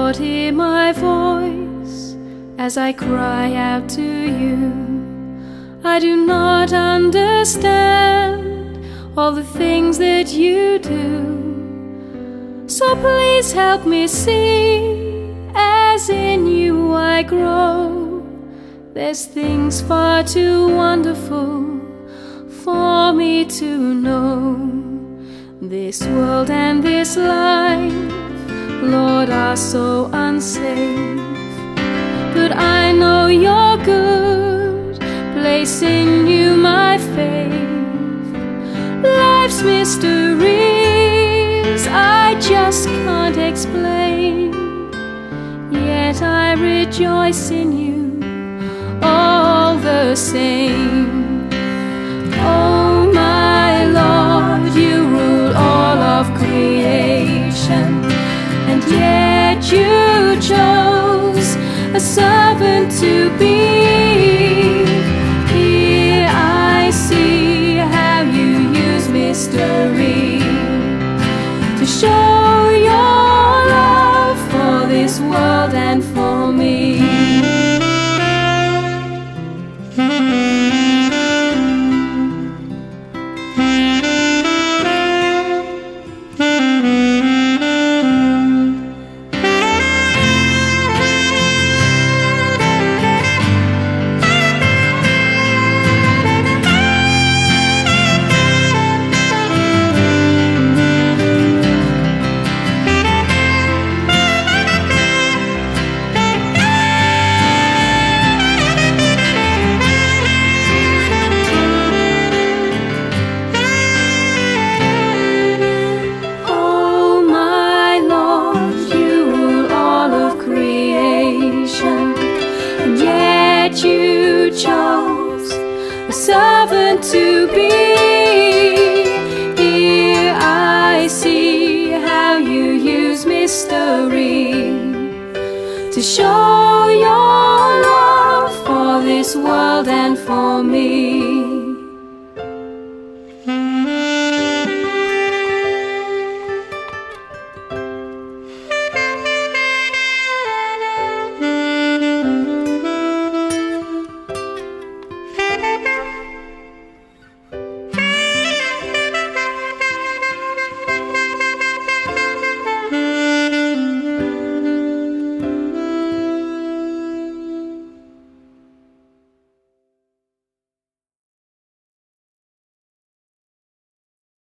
Lord, hear my voice as I cry out to you. I do not understand all the things that you do, so please help me see as in you I grow. There's things far too wonderful for me to know. This world and this life, Lord, are so unsafe, but I know you're good, place in you my faith. Life's mysteries I just can't explain, yet I rejoice in you all the same. Oh my Lord, you rule all of creation, and yet you chose a servant to be. Here I see how you use mystery to show your love for this world and for me. You chose a servant to be. Here I see how you use mystery to show your love for this world and for me.